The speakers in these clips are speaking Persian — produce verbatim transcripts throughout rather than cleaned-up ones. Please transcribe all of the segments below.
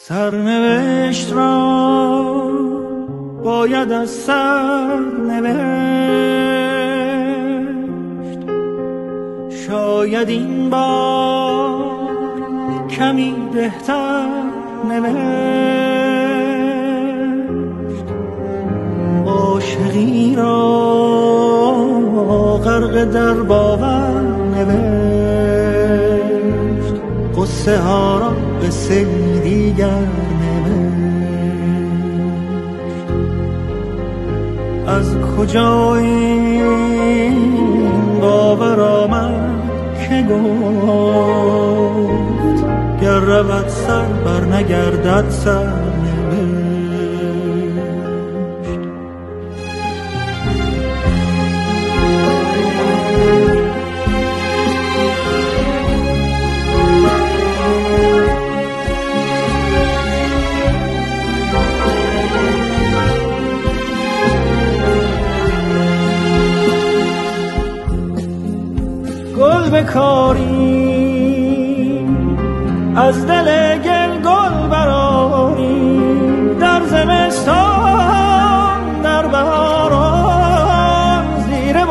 سرنوشت را باید از سر نوشت، شاید این بار کمی بهتر نوشت. عاشقی را غرق در باور نوشت، قصه ها را قصه دیگر نوشت. از کجا این باور آمد که گفت گر رود سر بر نگردد سر نوشت. گل بکاری از دل گل گل براری، در زمستان در بهاران زیر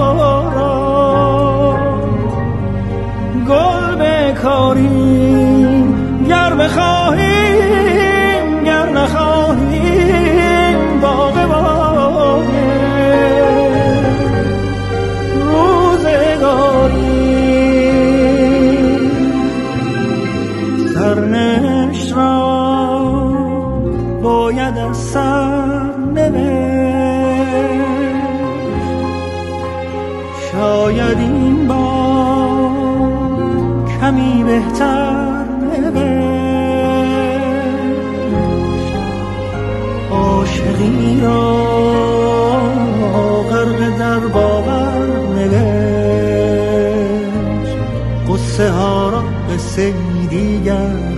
باران. گل بکاری گر بخواهیم گر نخواهیم باغ باغ روزگاری. سرنوشت را باید از سر نوشت، شاید این بار کمی بهتر نوشت. عاشقی را غرق در باور نوشت، قصه ها را قصه دیگر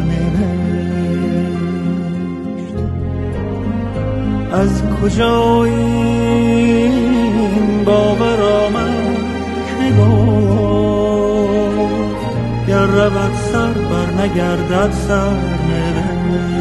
نوشت. از کجا این باور آمد که گفت گر رود سر بر نگردد سر نوشت.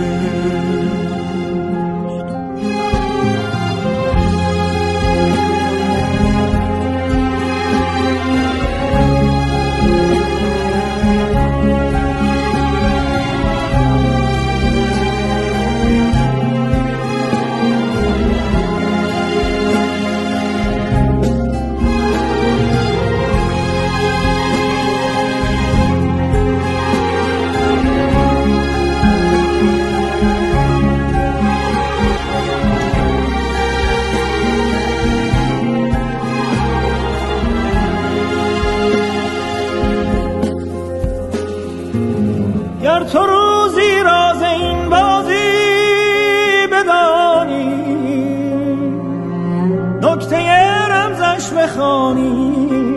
گر تو روزی راز این بازی بدانی، نکته رمزش بخوانی،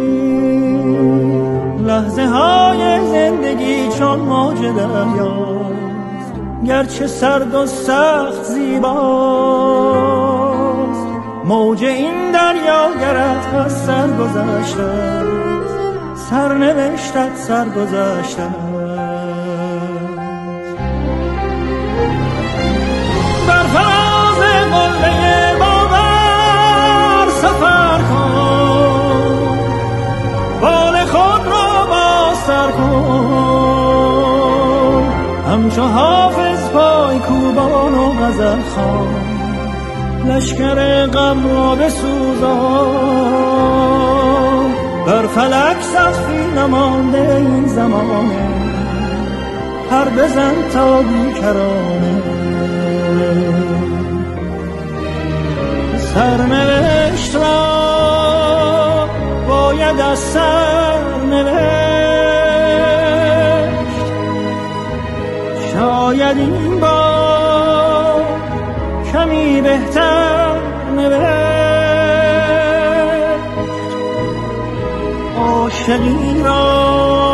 لحظه های زندگی چون موج دریاست، گرچه سرد و سخت زیباست. موج این دریا گرت از سر گذشته، سرنوشتت سر گذشته. بر فراز قله باور سفر کن، بال خود را بازتر کن، همچو حافظ پای کوبان و غزل خوان، لشکر غم را بسوزان. بر فلک سقفی نمانده این زمانه، پر بزن تا بیکرانه. سرنوشت را باید از سر نوشت، شاید این بار کمی بهتر نوشت. عاشقی را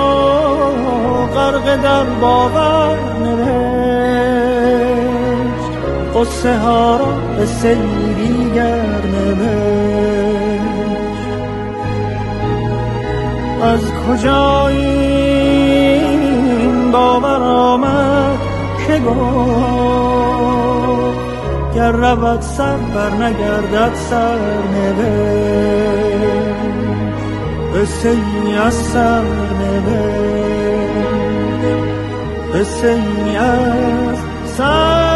غرق در باور نوشت، قصه ها را قصه دیگر نوشت. از کجا این باور آمد که نگفت گر رود سر بر نگردد سر نوشت قصه ای از سر نوشت قصه ای از سر